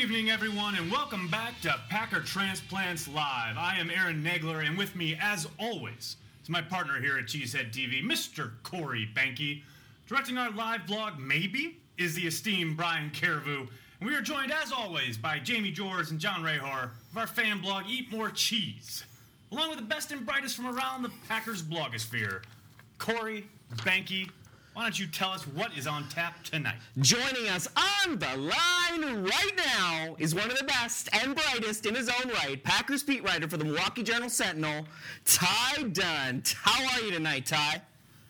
evening, everyone, and welcome back to Packer Transplants Live. I am Aaron Nagler, and with me, as always, is my partner here at Cheesehead TV, Mr. Corey Banky. Directing our live vlog, maybe, is the esteemed Brian Carrevoux. And we are joined, as always, by Jamie George and John Rahar of our fan blog, Eat More Cheese, along with the best and brightest from around the Packers blogosphere. Corey Banky, why don't you tell us what is on tap tonight? Joining us on the line right now is one of the best and brightest in his own right, Packers beat writer for the Milwaukee Journal-Sentinel, Ty Dunn. How are you tonight, Ty?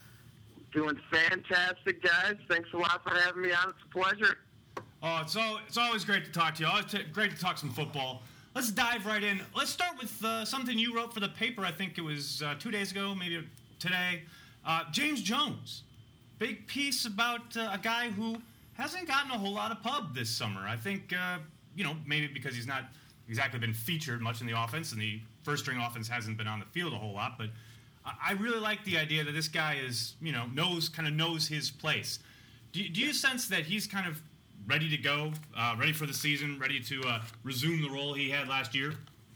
Doing fantastic, guys. Thanks a lot for having me on. It's a pleasure. Oh, it's always great to talk to you. Always great to talk some football. Let's dive right in. Let's start with something you wrote for the paper. I think it was 2 days ago, maybe today. James Jones. Big piece about a guy who hasn't gotten a whole lot of pub this summer. I think, maybe because he's not exactly been featured much in the offense, and the first-string offense hasn't been on the field a whole lot. But I really like the idea that this guy is, knows his place. Do you sense that he's kind of ready to go, ready for the season, ready to resume the role he had last year?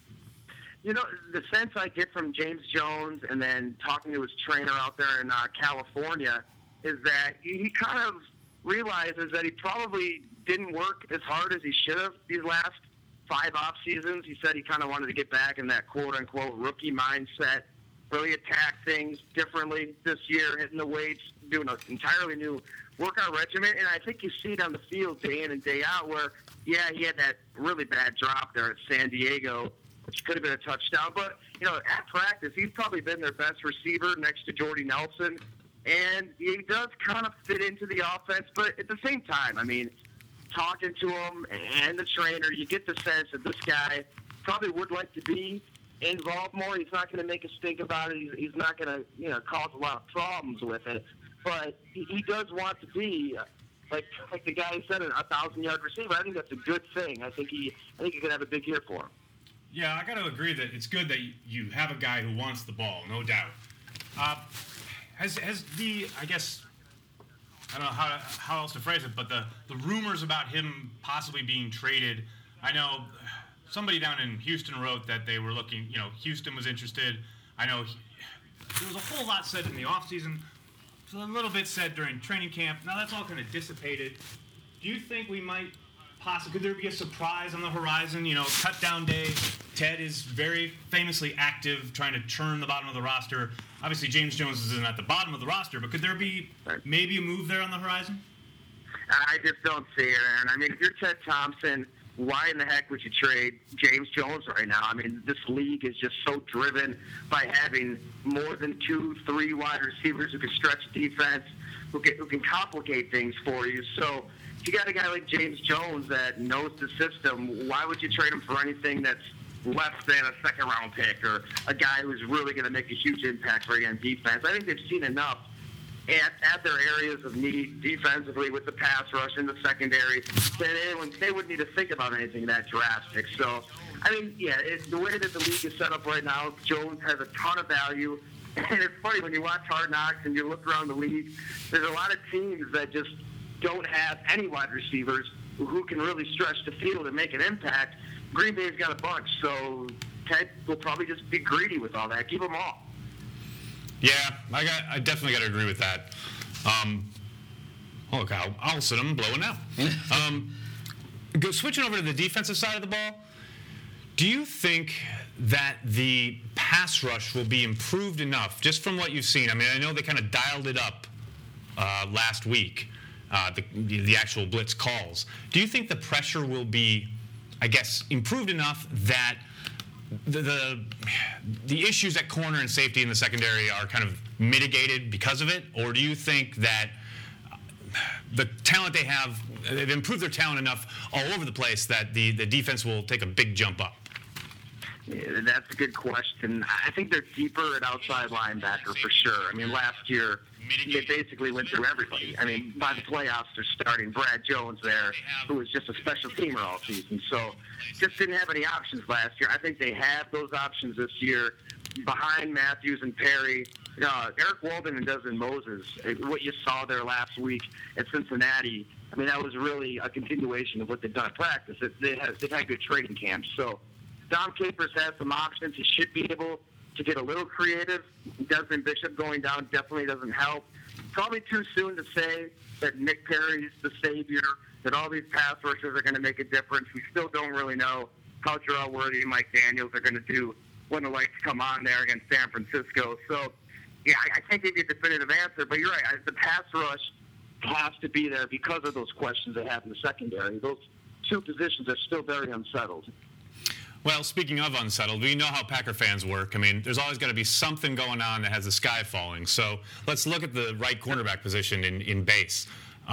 You know, the sense I get from James Jones and then talking to his trainer out there in California is that he kind of realizes that he probably didn't work as hard as he should have these last 5 off seasons. He said he kind of wanted to get back in that quote-unquote rookie mindset, really attack things differently this year, hitting the weights, doing an entirely new workout regimen. And I think you see it on the field day in and day out where, he had that really bad drop there at San Diego, which could have been a touchdown. But, at practice, he's probably been their best receiver next to Jordy Nelson. And he does kind of fit into the offense, but at the same time, talking to him and the trainer, you get the sense that this guy probably would like to be involved more. He's not going to make a stink about it. He's not going to, cause a lot of problems with it. But he does want to be, like the guy said, a 1,000-yard receiver. I think that's a good thing. I think he could have a big year for him. Yeah, I got to agree that it's good that you have a guy who wants the ball, no doubt. Has the, I guess, I don't know how else to phrase it, but the rumors about him possibly being traded, I know somebody down in Houston wrote that they were looking, Houston was interested. I know there was a whole lot said in the offseason, a little bit said during training camp. Now that's all kind of dissipated. Do you think we might could there be a surprise on the horizon? Cut down day. Ted is very famously active trying to turn the bottom of the roster. Obviously, James Jones isn't at the bottom of the roster, but could there be maybe a move there on the horizon? I just don't see it, Aaron. If you're Ted Thompson, why in the heck would you trade James Jones right now? This league is just so driven by having more than 2-3 wide receivers who can stretch defense, who can complicate things for you. So if you got a guy like James Jones that knows the system, why would you trade him for anything that's less than a second-round pick or a guy who's really going to make a huge impact for you on defense? I think they've seen enough at their areas of need defensively with the pass rush in the secondary that they wouldn't need to think about anything that drastic. So, the way that the league is set up right now, Jones has a ton of value. And it's funny, when you watch Hard Knocks and you look around the league, there's a lot of teams that just don't have any wide receivers who can really stretch the field and make an impact. Green Bay's got a bunch, so Ted will probably just be greedy with all that. Keep them all. Yeah, I definitely got to agree with that. Look, I'll sit them blowing now. Switching over to the defensive side of the ball, do you think that the pass rush will be improved enough, just from what you've seen? I know they kind of dialed it up last week, the actual blitz calls. Do you think the pressure will be, improved enough that the issues at corner and safety in the secondary are kind of mitigated because of it? Or do you think that the talent they have, they've improved their talent enough all over the place that the defense will take a big jump up? Yeah, that's a good question. I think they're deeper at outside linebacker for sure. Last year, they basically went through everybody. By the playoffs, they're starting Brad Jones there, who was just a special teamer all season. So just didn't have any options last year. I think they have those options this year behind Matthews and Perry. Eric Walden and Desmond Moses, what you saw there last week at Cincinnati, I mean, that was really a continuation of what they've done in practice. They've had good training camps. So Dom Capers has some options. He should be able to get a little creative. Desmond Bishop going down definitely doesn't help. Probably too soon to say that Nick Perry's the savior, that all these pass rushers are going to make a difference. We still don't really know how Gerald Worthy and Mike Daniels are going to do when the lights come on there against San Francisco. So, yeah, I can't give you a definitive answer, but you're right. The pass rush has to be there because of those questions they have in the secondary. Those two positions are still very unsettled. Well, speaking of unsettled, we know how Packer fans work. I mean, there's always got to be something going on that has the sky falling. So let's look at the right cornerback position in base.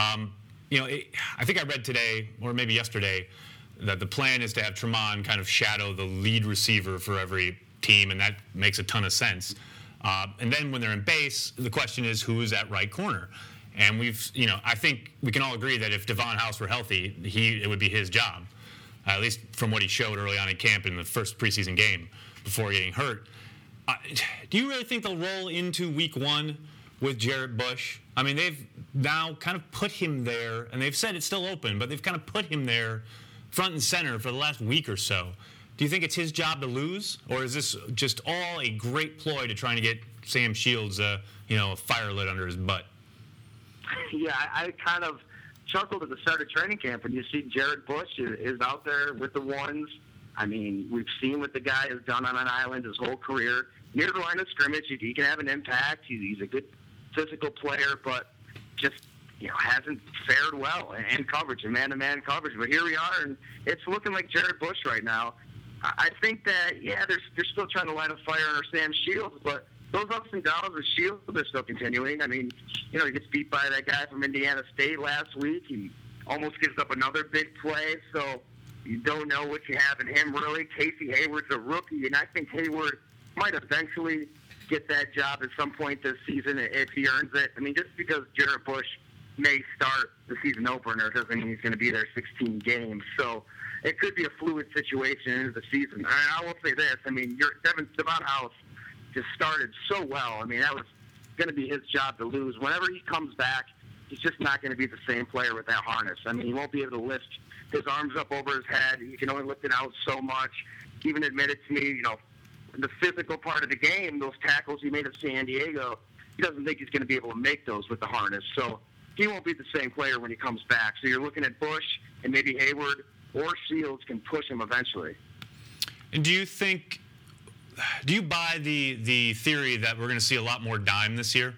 I think I read today, or maybe yesterday, that the plan is to have Tramon kind of shadow the lead receiver for every team, and that makes a ton of sense. And then when they're in base, the question is who is at right corner? And I think we can all agree that if Devon House were healthy, it would be his job. At least from what he showed early on in camp in the first preseason game before getting hurt. Do you really think they'll roll into week one with Jarrett Bush? I mean, they've now kind of put him there, and they've said it's still open, but they've kind of put him there front and center for the last week or so. Do you think it's his job to lose, or is this just all a great ploy to trying to get Sam Shields, a fire lit under his butt? Yeah, I kind of chuckled at the start of training camp when you see Jarrett Bush is out there with the ones. I mean, we've seen what the guy has done on an island his whole career. Near the line of scrimmage, he can have an impact. He's a good physical player, but just hasn't fared well in coverage, in man-to-man coverage. But here we are, and it's looking like Jarrett Bush right now. I think that, they're still trying to light a fire under Sam Shields, but those ups and downs with Shields are still continuing. I mean, he gets beat by that guy from Indiana State last week. He almost gives up another big play, so you don't know what you have in him, really. Casey Hayward's a rookie, and I think Hayward might eventually get that job at some point this season if he earns it. I mean, just because Jarrett Bush may start the season opener doesn't mean he's going to be there 16 games. So it could be a fluid situation into the season. And I will say this. I mean, Devon House just started so well. I mean, that was going to be his job to lose. Whenever he comes back, he's just not going to be the same player with that harness. I mean, he won't be able to lift his arms up over his head. He can only lift it out so much. He even admitted to me, the physical part of the game, those tackles he made at San Diego, he doesn't think he's going to be able to make those with the harness. So he won't be the same player when he comes back. So you're looking at Bush and maybe Hayward or Shields can push him eventually. And do you buy the theory that we're going to see a lot more dime this year?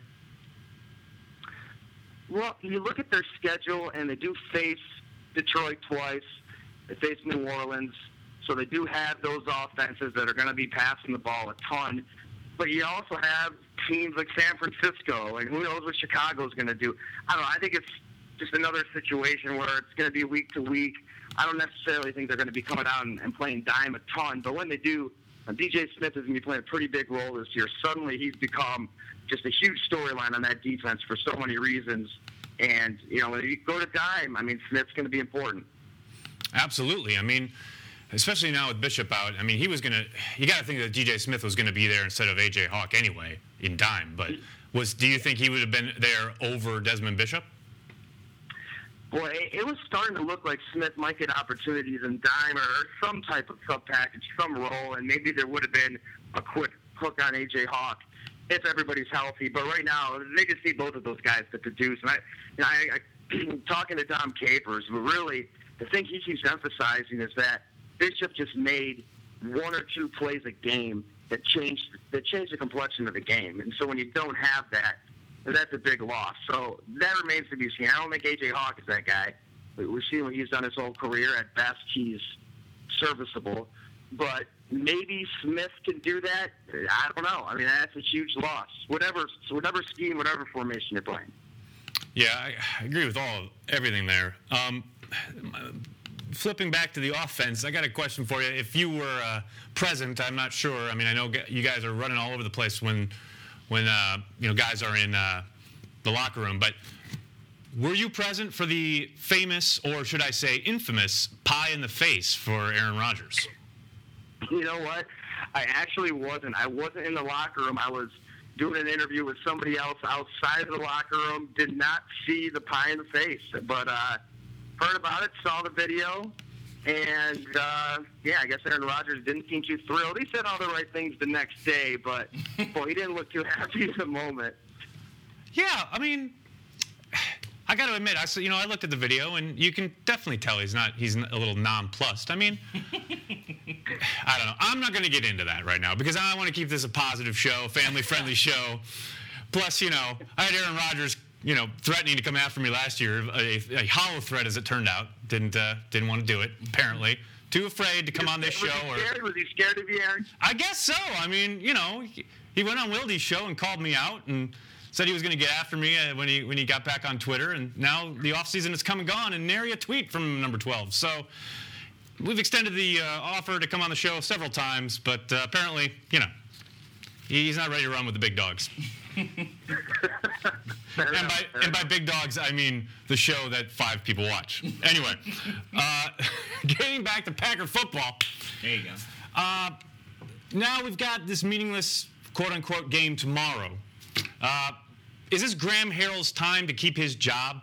Well, you look at their schedule, and they do face Detroit twice. They face New Orleans. So they do have those offenses that are going to be passing the ball a ton. But you also have teams like San Francisco, and who knows what Chicago's going to do. I don't know. I think it's just another situation where it's going to be week to week. I don't necessarily think they're going to be coming out and playing dime a ton. But when they do, DJ Smith is going to be playing a pretty big role this year. Suddenly he's become just a huge storyline on that defense for so many reasons. And, when you go to dime, I mean, Smith's going to be important. Absolutely. I mean, especially now with Bishop out, I mean, you got to think that DJ Smith was going to be there instead of A.J. Hawk anyway in dime. But do you think he would have been there over Desmond Bishop? Boy, it was starting to look like Smith might get opportunities in dime or some type of sub-package, some role, and maybe there would have been a quick hook on A.J. Hawk if everybody's healthy. But right now, they just need both of those guys to produce. And I talking to Dom Capers, but really the thing he keeps emphasizing is that Bishop just made one or two plays a game that changed the complexion of the game. And so when you don't have that, that's a big loss. So that remains to be seen. I don't think A.J. Hawk is that guy. We've seen what he's done his whole career. At best, he's serviceable. But maybe Smith can do that. I don't know. I mean, that's a huge loss. Whatever scheme, whatever formation you're playing. Yeah, I agree with everything there. Flipping back to the offense, I got a question for you. If you were present, I'm not sure. I mean, I know you guys are running all over the place when guys are in the locker room. But were you present for the famous, or should I say infamous, pie in the face for Aaron Rodgers? You know what? I actually wasn't. I wasn't in the locker room. I was doing an interview with somebody else outside of the locker room. Did not see the pie in the face, but heard about it, saw the video, and I guess Aaron Rodgers didn't seem too thrilled. He said all the right things the next day, but boy, he didn't look too happy at the moment. Yeah, I mean, I got to admit, I looked at the video, and you can definitely tell he's a little nonplussed. I mean, I don't know. I'm not going to get into that right now because I want to keep this a positive show, family-friendly show. Plus, I had Aaron Rodgers, threatening to come after me last year, a hollow threat as it turned out. Didn't want to do it, apparently. Too afraid to come on this show. Was he scared of you, Aaron? I guess so. I mean, he went on Wildy's show and called me out and said he was going to get after me when he got back on Twitter, and now the offseason has come and gone, and nary a tweet from number 12. So we've extended the offer to come on the show several times, but apparently, he's not ready to run with the big dogs. And by big dogs, I mean the show that 5 people watch. Anyway, getting back to Packer football. There you go. Now we've got this meaningless quote-unquote game tomorrow. Is this Graham Harrell's time to keep his job?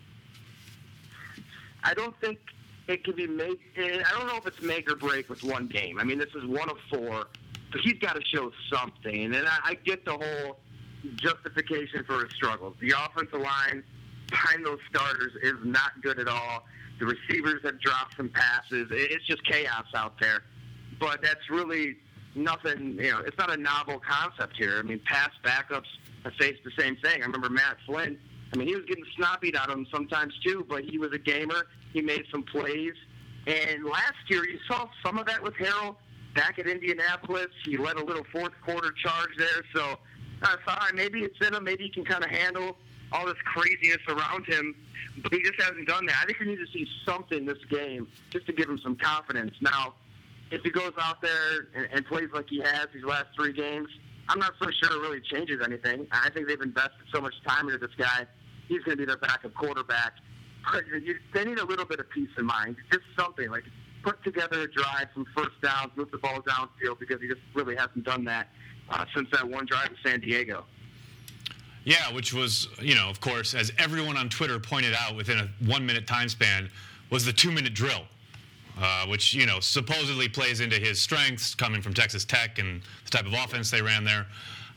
I don't think it can be made. I don't know if it's make or break with one game. I mean, this is 1 of 4, but he's got to show something. And I get the whole justification for his struggles. The offensive line behind those starters is not good at all. The receivers have dropped some passes. It's just chaos out there. But that's really nothing, it's not a novel concept here. I mean, past backups have faced the same thing. I remember Matt Flynn. I mean, he was getting snobbied out of him sometimes too, but he was a gamer. He made some plays. And last year, you saw some of that with Harrell back at Indianapolis. He led a little fourth quarter charge there. So I thought maybe it's in him. Maybe he can kind of handle all this craziness around him. But he just hasn't done that. I think we need to see something this game just to give him some confidence. Now, if he goes out there and plays like he has these last 3 games, I'm not so sure it really changes anything. I think they've invested so much time into this guy. He's going to be their backup quarterback. But they need a little bit of peace of mind. Just something, like put together a drive, some first downs, move the ball downfield, because he just really hasn't done that since that one drive in San Diego. Yeah, which was, of course, as everyone on Twitter pointed out within a 1-minute time span, was the 2-minute drill. Which, supposedly plays into his strengths coming from Texas Tech and the type of offense they ran there.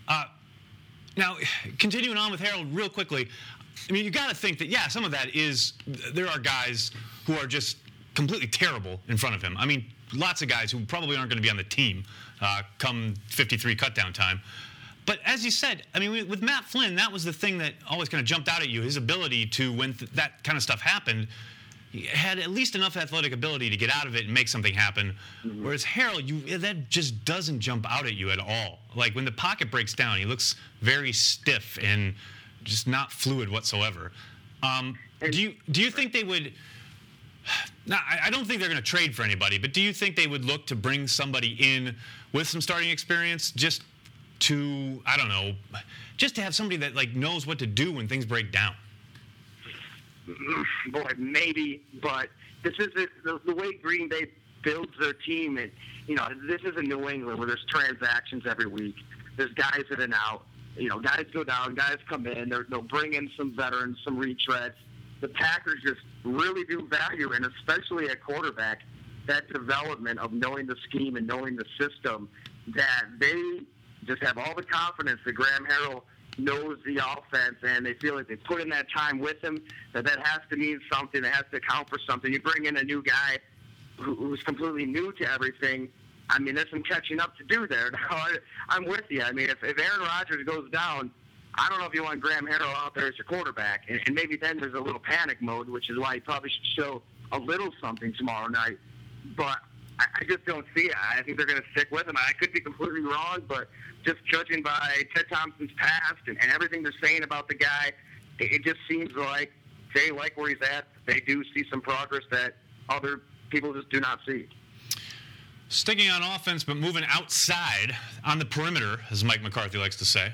Now, continuing on with Harrell real quickly, I mean, you got to think that, some of that is, there are guys who are just completely terrible in front of him. I mean, lots of guys who probably aren't going to be on the team come 53 cutdown time. But as you said, I mean, with Matt Flynn, that was the thing that always kind of jumped out at you, his ability to, when that kind of stuff happened, he had at least enough athletic ability to get out of it and make something happen. Mm-hmm. Whereas Harrell, that just doesn't jump out at you at all. Like when the pocket breaks down, he looks very stiff and just not fluid whatsoever. Do you think they would? Now, I don't think they're going to trade for anybody, but do you think they would look to bring somebody in with some starting experience just to, I don't know, just to have somebody that knows what to do when things break down? Boy, maybe, but this is the way Green Bay builds their team. And this isn't New England where there's transactions every week. There's guys in and out. Guys go down, guys come in. They'll bring in some veterans, some retreads. The Packers just really do value, and especially at quarterback, that development of knowing the scheme and knowing the system, that they just have all the confidence that Graham Harrell knows the offense, and they feel like they put in that time with him, that has to mean something, that has to count for something. You bring in a new guy who's completely new to everything. I mean, there's some catching up to do there. Now, I'm with you. I mean, if Aaron Rodgers goes down, I don't know if you want Graham Harrell out there as your quarterback, and maybe then there's a little panic mode, which is why he probably should show a little something tomorrow night. But I just don't see it. I think they're going to stick with him. I could be completely wrong, but just judging by Ted Thompson's past and everything they're saying about the guy, it just seems like they like where he's at. They do see some progress that other people just do not see. Sticking on offense, but moving outside on the perimeter, as Mike McCarthy likes to say.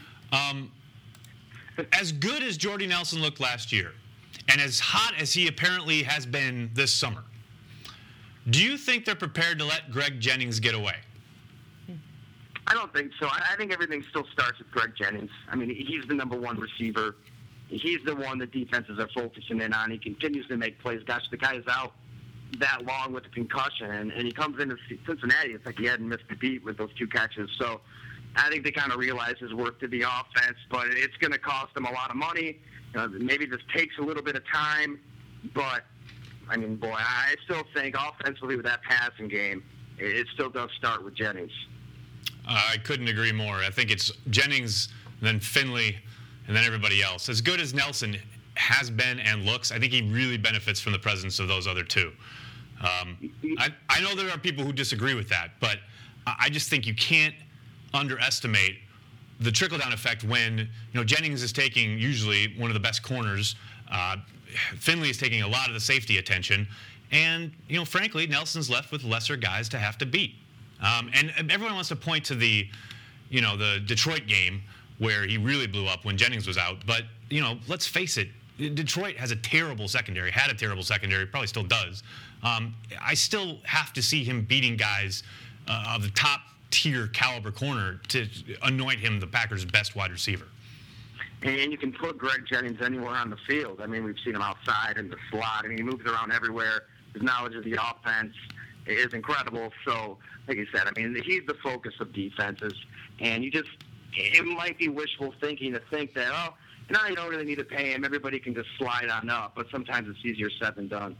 As good as Jordy Nelson looked last year, and as hot as he apparently has been this summer, do you think they're prepared to let Greg Jennings get away? I don't think so. I think everything still starts with Greg Jennings. I mean, he's the number one receiver. He's the one that defenses are focusing in on. He continues to make plays. Gosh, the guy is out that long with a concussion, and he comes into Cincinnati. It's like he hadn't missed a beat with those 2 catches. So I think they kind of realize his worth to the offense, but it's going to cost them a lot of money. Maybe this takes a little bit of time, but, I mean, boy, I still think offensively with that passing game, it still does start with Jennings. I couldn't agree more. I think it's Jennings, then Finley, and then everybody else. As good as Nelson has been and looks, I think he really benefits from the presence of those other 2. I know there are people who disagree with that, but I just think you can't underestimate the trickle-down effect when Jennings is taking usually one of the best corners. Finley is taking a lot of the safety attention, and frankly, Nelson's left with lesser guys to have to beat. And everyone wants to point to the Detroit game where he really blew up when Jennings was out. But let's face it, Detroit has a terrible secondary. Had a terrible secondary, probably still does. I still have to see him beating guys of the top tier caliber corner to anoint him the Packers' best wide receiver. And you can put Greg Jennings anywhere on the field. I mean, we've seen him outside in the slot. I mean, he moves around everywhere. His knowledge of the offense is incredible. So, like you said, I mean, he's the focus of defenses. And it might be wishful thinking to think that, you don't really need to pay him. Everybody can just slide on up. But sometimes it's easier said than done.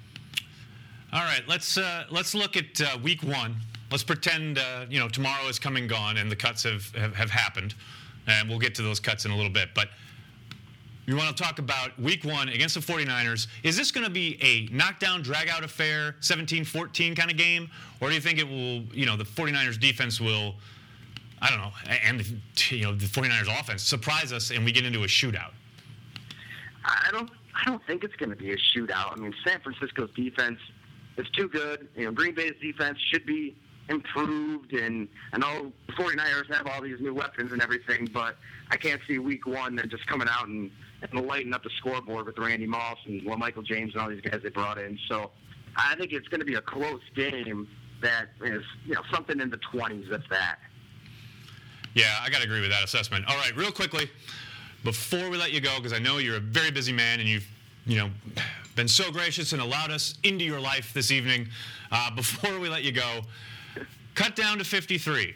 All right, let's look at week 1. Let's pretend tomorrow is come and gone and the cuts have happened, and we'll get to those cuts in a little bit. But you want to talk about week 1 against the 49ers. Is this going to be a knockdown, drag-out affair, 17-14 kind of game, or do you think it will? The 49ers defense will, I don't know, and the 49ers offense surprise us and we get into a shootout? I don't think it's going to be a shootout. I mean, San Francisco's defense is too good. Green Bay's defense should be improved, and I know the 49ers have all these new weapons and everything, but I can't see week 1 them just coming out and lighting up the scoreboard with Randy Moss and Michael James and all these guys they brought in. So I think it's going to be a close game that is something in the 20s, if that. Yeah, I got to agree with that assessment. All right, real quickly, before we let you go, because I know you're a very busy man and you've been so gracious and allowed us into your life this evening. Before we let you go, cut down to 53.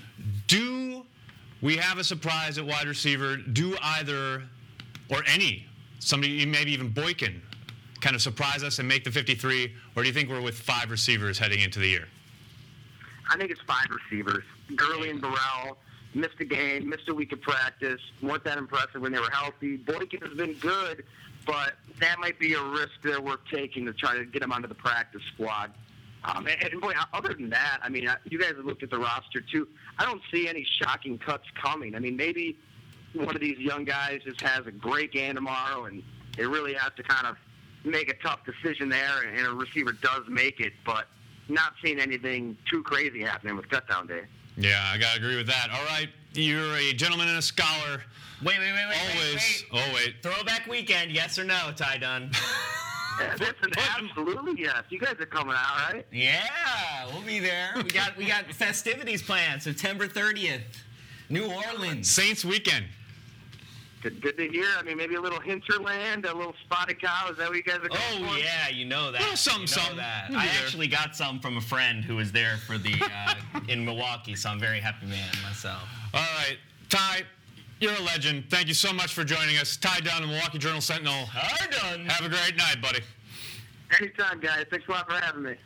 Do we have a surprise at wide receiver? Do either or somebody, maybe even Boykin, kind of surprise us and make the 53? Or do you think we're with 5 receivers heading into the year? I think it's 5 receivers. Gurley and Burrell missed a game, missed a week of practice, weren't that impressive when they were healthy. Boykin has been good, but that might be a risk they're worth taking to try to get him onto the practice squad. And boy, other than that, I mean, you guys have looked at the roster too. I don't see any shocking cuts coming. I mean, maybe one of these young guys just has a great game tomorrow, and they really have to kind of make a tough decision there, and a receiver does make it, but not seeing anything too crazy happening with cutdown day. Yeah, I got to agree with that. All right, you're a gentleman and a scholar. Wait. Always. Oh, wait. Throwback weekend, yes or no, Ty Dunn? Listen, absolutely yes. You guys are coming out, right? Yeah, we'll be there. We got festivities planned, September 30th, New Orleans. Saints weekend. Good to hear. I mean, maybe a little hinterland, a little spotted cow. Is that what you guys are going for? Oh, yeah, you know that. Well, something. That. I actually got some from a friend who was there for the in Milwaukee, so I'm a very happy man myself. All right, Ty, you're a legend. Thank you so much for joining us. Ty Dunn, the Milwaukee Journal-Sentinel. Ty Dunn. Have a great night, buddy. Anytime, guys. Thanks a lot for having me.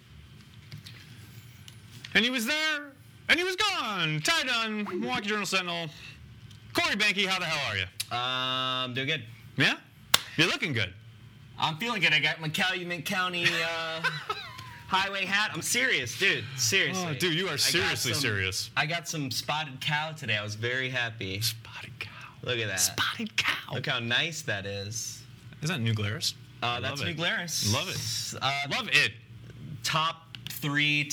And he was there, and he was gone. Ty Dunn, Milwaukee Journal-Sentinel. Corey Banky, how the hell are you? Doing good. Yeah? You're looking good. I'm feeling good. I got my Calumet County highway hat. I'm serious, dude. Seriously. Oh, dude, you are seriously serious. I got some spotted cow today. I was very happy. Spotted cow. Look at that. Spotted cow. Look how nice that is. Is that New Glarus? That's New Glarus. Love it. Love it. Top three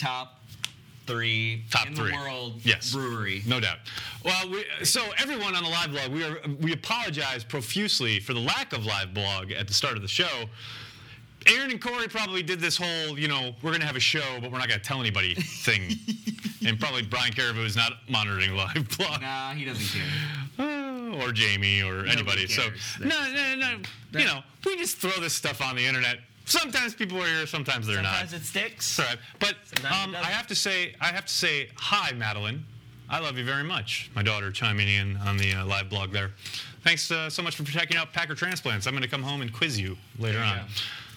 in the world brewery. No doubt. Well, so everyone on the live blog, we apologize profusely for the lack of live blog at the start of the show. Aaron and Corey probably did this whole, we're going to have a show, but we're not going to tell anybody thing. And probably Brian Caribou is not monitoring live blog. Nah, he doesn't care. Or Jamie or anybody. So, cares. no. We just throw this stuff on the internet. Sometimes people are here, sometimes they're not. Sometimes it sticks. Right. But Sometimes it I have to say, hi, Madeline. I love you very much. My daughter chiming in on the live blog there. Thanks so much for checking out Packer Transplants. I'm going to come home and quiz you later on. Go.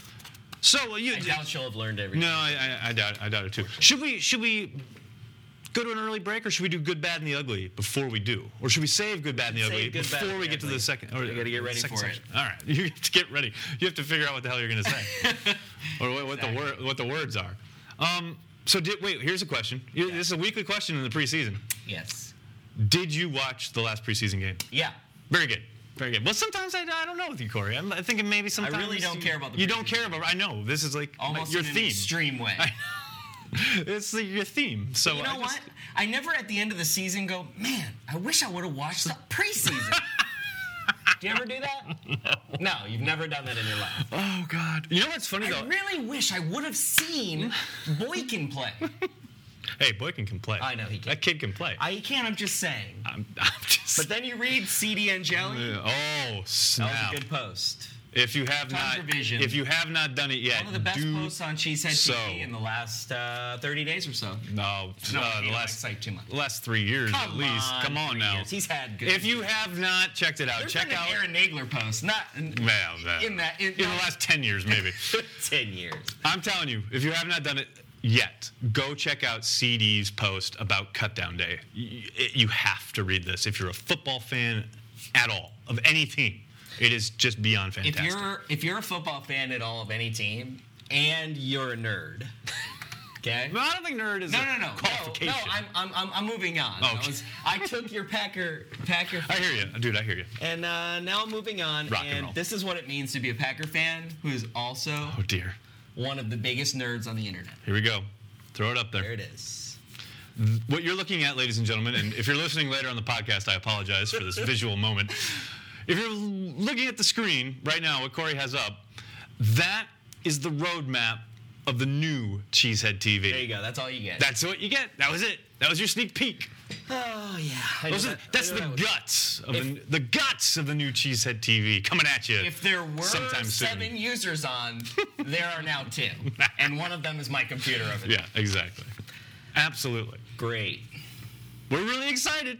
So I doubt she'll have learned everything. No, I doubt it too. Should we go to an early break, or should we do good, bad, and the ugly before we do, or should we save good, bad, and the ugly before we get to the second? Or you got to get ready for section? All right, you have to get ready. You have to figure out what the hell you're going to say, or what the words are. Wait. Here's a question. This is a weekly question in the preseason. Yes. Did you watch the last preseason game? Yeah. Very good. Very good. Well, sometimes I don't know with you, Corey. I'm thinking maybe sometimes I really don't care about the You don't care about. I know this is like almost your in an theme. extreme way. It's your theme. So you know what? I never at the end of the season go, man, I wish I would have watched the preseason. Do you ever do that? No, you've never done that in your life. Oh God. You know what's funny though? I really wish I would have seen Boykin play. Hey, Boykin can play. I know he can. That kid can play. He can. I'm just saying. I'm just. But then you read CD Angeli. Oh snap! That was a good post. If you have not done it yet, one of the best posts on Cheesehead so. TV in the last 30 days or so. No, the too much. last 3 years at least. Come on now. Years. He's had good. If you have not checked it out, There's check been out an Aaron Nagler post. Not in the last 10 years maybe. 10 years. I'm telling you, if you have not done it yet, go check out CD's post about Cutdown Day. You have to read this if you're a football fan at all of any team. It is just beyond fantastic. If you're a football fan at all of any team, and you're a nerd, okay? Well, I don't think nerd is a qualification. No, I'm moving on. Oh, okay. I took your Packer. I hear you, dude. I hear you. And now I'm moving on. Rock and roll. This is what it means to be a Packer fan who is also one of the biggest nerds on the internet. Here we go. Throw it up there. There it is. What you're looking at, ladies and gentlemen, and if you're listening later on the podcast, I apologize for this visual moment. If you're looking at the screen right now, what Corey has up, that is the roadmap of the new Cheesehead TV. There you go. That's all you get. That's what you get. That was it. That was your sneak peek. Oh yeah. That's the guts of the new Cheesehead TV coming at you. If there were sometime 7 soon. users on, there are now 2, and one of them is my computer over there. Yeah, exactly. Absolutely. Great. We're really excited.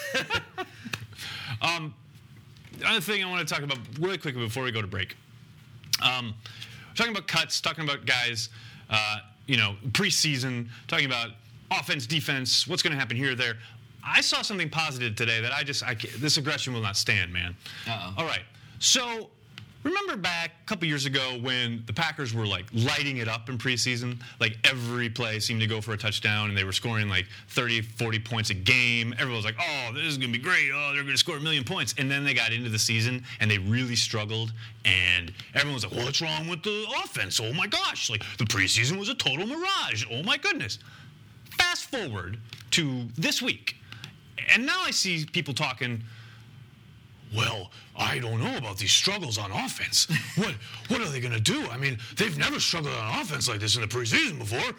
Another thing I want to talk about really quickly before we go to break. Talking about cuts, talking about guys, preseason, talking about offense, defense, what's going to happen here or there. I saw something positive today that this aggression will not stand, man. Uh-oh. All right. So remember back a couple years ago when the Packers were like lighting it up in preseason? Like every play seemed to go for a touchdown and they were scoring like 30, 40 points a game. Everyone was like, oh, this is going to be great. Oh, they're going to score 1 million points. And then they got into the season and they really struggled. And everyone was like, what's wrong with the offense? Oh my gosh. Like the preseason was a total mirage. Oh my goodness. Fast forward to this week. And now I see people talking, well, I don't know about these struggles on offense. What are they going to do? I mean, they've never struggled on offense like this in the preseason before.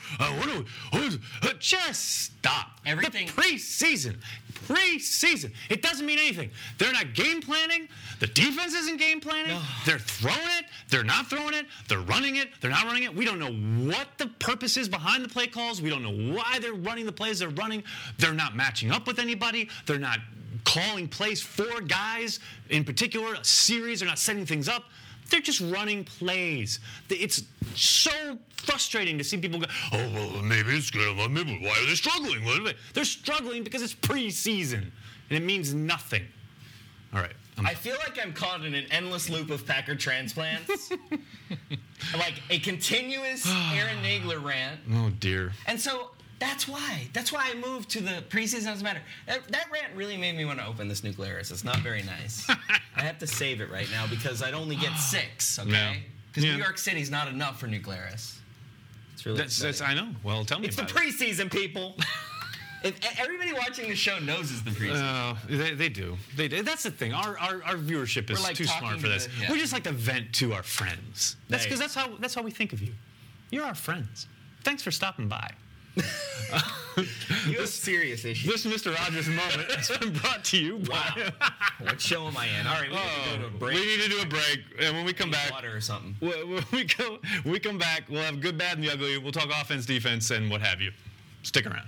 Just stop. Everything. The preseason. It doesn't mean anything. They're not game planning. The defense isn't game planning. No. They're throwing it. They're not throwing it. They're running it. They're not running it. We don't know what the purpose is behind the play calls. We don't know why they're running the plays they're running. They're not matching up with anybody. They're not calling plays for guys in particular, a series. They're not setting things up. They're just running plays. It's so frustrating to see people go, oh, well, maybe it's good. Maybe, why are they struggling? They're struggling because it's preseason, and it means nothing. All right. I feel like I'm caught in an endless loop of Packer transplants. Like a continuous Aaron Nagler rant. Oh, dear. And so that's why I moved to the preseason. Doesn't matter. That rant really made me want to open this New Glarus. It's not very nice. I have to save it right now because I'd only get 6. Okay. Because New York City's not enough for New Glarus. It's really. That's I know. Well, tell me about it. It's the preseason, people. Everybody watching the show knows it's the preseason. They do. They do. That's the thing. Our viewership is like too smart for this. yeah. We just like to vent to our friends. That's because that's how we think of you. You're our friends. Thanks for stopping by. You have serious issues. This Mr. Rogers moment has been brought to you by... What show am I in? All right, we need to go to a break. We need to do a break, and when we come back... Water or something. When we come back, we'll have good, bad, and the ugly. We'll talk offense, defense, and what have you. Stick around.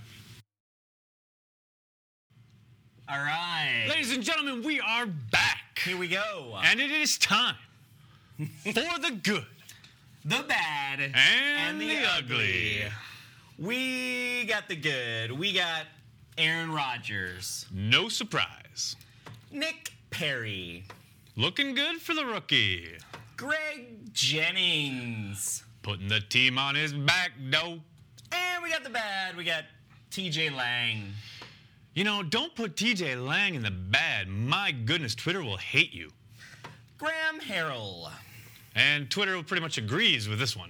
All right. Ladies and gentlemen, we are back. Here we go. And it is time for the good, The bad, and the ugly. We got the good. We got Aaron Rodgers. No surprise. Nick Perry. Looking good for the rookie. Greg Jennings. Putting the team on his back, though. And we got the bad. We got TJ Lang. You know, don't put TJ Lang in the bad. My goodness, Twitter will hate you. Graham Harrell. And Twitter pretty much agrees with this one.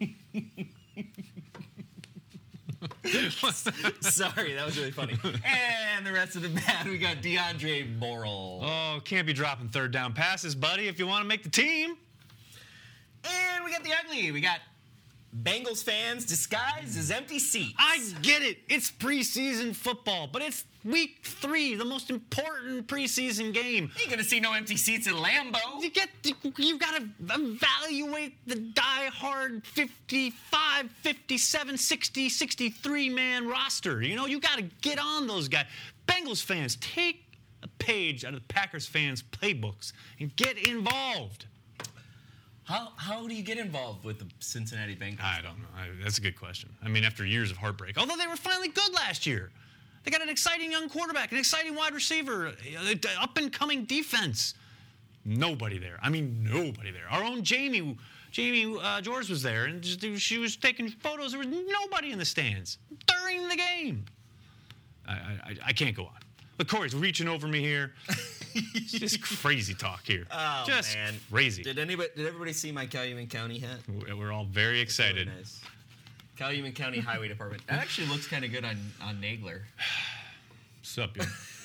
Sorry, that was really funny. And the rest of the bad, we got DeAndre Morrill. Oh, can't be dropping third down passes, buddy, if you want to make the team. And we got the ugly. We got Bengals fans disguised as empty seats. I get it. It's preseason football, but it's week 3, the most important preseason game. You ain't gonna see no empty seats at Lambeau. You got to evaluate the die-hard 55, 57, 60, 63-man roster. You know, you got to get on those guys. Bengals fans, take a page out of the Packers fans' playbooks and get involved. How do you get involved with the Cincinnati Bengals? I don't know. That's a good question. I mean, after years of heartbreak. Although they were finally good last year. They got an exciting young quarterback, an exciting wide receiver, up-and-coming defense. Nobody there. I mean, nobody there. Our own Jamie George was there, and she was taking photos. There was nobody in the stands during the game. I can't go on. But Corey's reaching over me here. It's just crazy talk here. Oh, just man. crazy. Did everybody see my Calumet County hat? We're all very excited. Really nice. Calumet County Highway Department. That actually looks kind of good on Nagler. What's up, yo?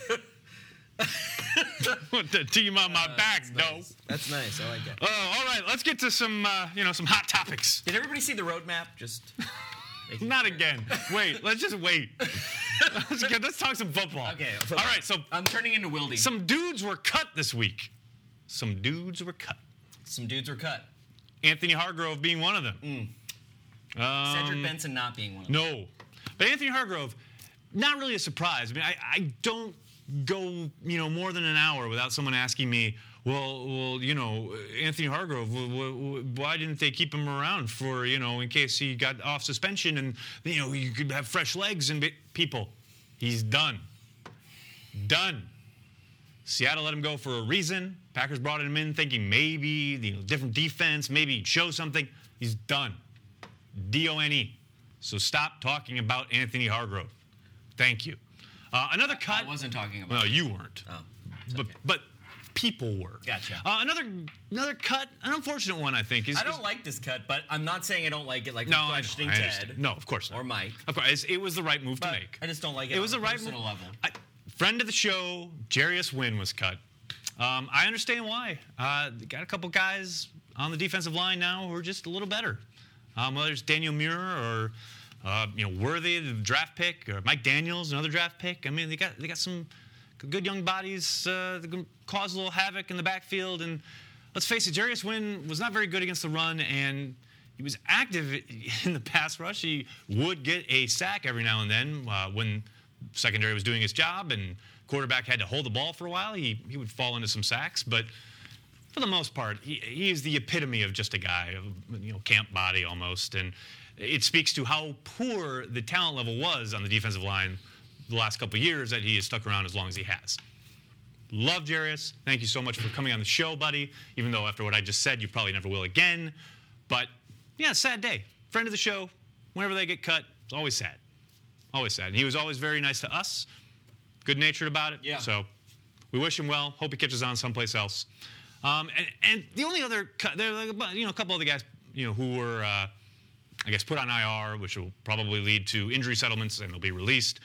Put the team on my back, though. Nice. That's nice. I like that. Oh, all right. Let's get to some hot topics. Did everybody see the roadmap? Just not again. Wait. Let's just wait. Let's talk some football. Okay. All right. So I'm turning into Wildy. some dudes were cut this week. Some dudes were cut. Anthony Hargrove being one of them. Cedric Benson not being one of them. No. But Anthony Hargrove, not really a surprise. I mean, I don't go, more than an hour without someone asking me, well, Anthony Hargrove, why didn't they keep him around for, in case he got off suspension and, you could have fresh legs and people. He's done. Done. Seattle let him go for a reason. Packers brought him in thinking maybe, different defense, maybe he'd show something. He's done. D-O-N-E. So stop talking about Anthony Hargrove. Thank you. Another cut. I wasn't talking about. No, you weren't. Oh, but people were. Gotcha. Another cut, an unfortunate one, I think. I don't like this cut, but I'm not saying I don't like it. Like no, I'm questioning I Ted. No, of course not. Or Mike. Of course, it was the right move to make. I just don't like it. It was on the a right personal move. level. Friend of the show, Jarius Wynn was cut. I understand why. Got a couple guys on the defensive line now who are just a little better. Whether it's Daniel Muir or Worthy, the draft pick, or Mike Daniels, another draft pick. I mean, they got some good young bodies that can cause a little havoc in the backfield. And let's face it, Jarius Wynn was not very good against the run, and he was active in the pass rush. He would get a sack every now and then when secondary was doing its job and quarterback had to hold the ball for a while. He would fall into some sacks, but for the most part, he is the epitome of just a guy, camp body almost. And it speaks to how poor the talent level was on the defensive line the last couple of years that he has stuck around as long as he has. Love Jarius. Thank you so much for coming on the show, buddy. Even though after what I just said, you probably never will again. But, yeah, sad day. Friend of the show. Whenever they get cut, it's always sad. Always sad. And he was always very nice to us. Good-natured about it. Yeah. So we wish him well. Hope he catches on someplace else. And the only other cut, there are a couple other guys, who were, I guess, put on IR, which will probably lead to injury settlements and they'll be released.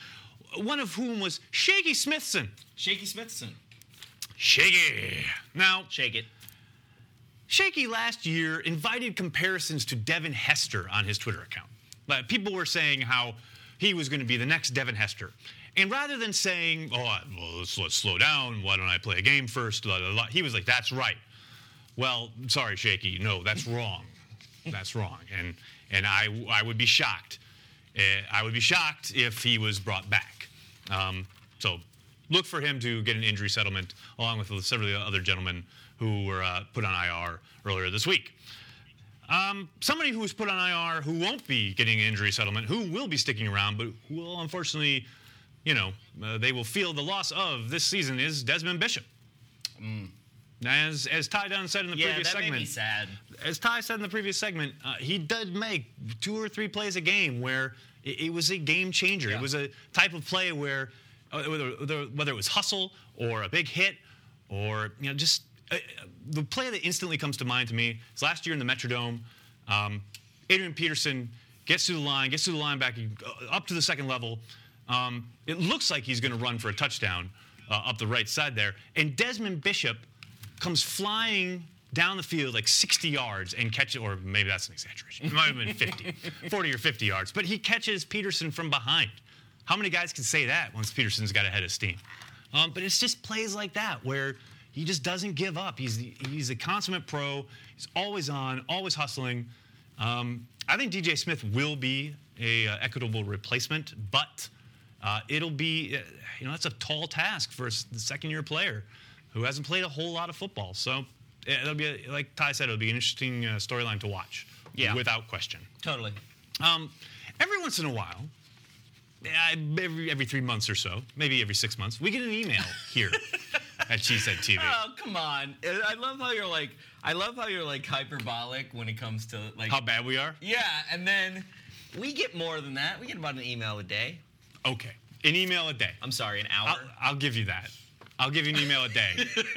one of whom was Shaky Smithson. Shaky Smithson. Shaky. Now, Shake it. Shaky last year invited comparisons to Devin Hester on his Twitter account. People were saying how he was going to be the next Devin Hester. And rather than saying, let's slow down, why don't I play a game first, blah, blah, blah, he was like, that's right. Well, sorry, Shaky, no, that's wrong. That's wrong. And I would be shocked. I would be shocked if he was brought back. So look for him to get an injury settlement, along with several other gentlemen who were put on IR earlier this week. Somebody who was put on IR who won't be getting an injury settlement, who will be sticking around, but who will unfortunately, they will feel the loss of this season is Desmond Bishop. As Ty Dunn said in the previous segment. Made me sad. As Ty said in the previous segment, he did make 2 or 3 plays a game where it was a game changer. Yeah. It was a type of play where whether it was hustle or a big hit or just the play that instantly comes to mind to me is last year in the Metrodome. Adrian Peterson gets to the line back up to the second level. It looks like he's going to run for a touchdown up the right side there, and Desmond Bishop comes flying down the field like 60 yards and catches, or maybe that's an exaggeration. It might have been 50, 40 or 50 yards, but he catches Peterson from behind. How many guys can say that once Peterson's got a head of steam? But it's just plays like that where he just doesn't give up. He's a consummate pro. He's always on, always hustling. I think DJ Smith will be a equitable replacement, but it'll be, that's a tall task for the second-year player who hasn't played a whole lot of football. So it'll be, like Ty said, it'll be an interesting storyline to watch. Yeah. Without question. Totally. Every once in a while, every 3 months or so, maybe every 6 months, we get an email here at Cheesehead TV. Oh, come on. I love how you're like hyperbolic when it comes to like How bad we are? Yeah, and then we get more than that. We get about an email a day. Okay. An email a day. I'm sorry, an hour. I'll give you that. I'll give you an email a day.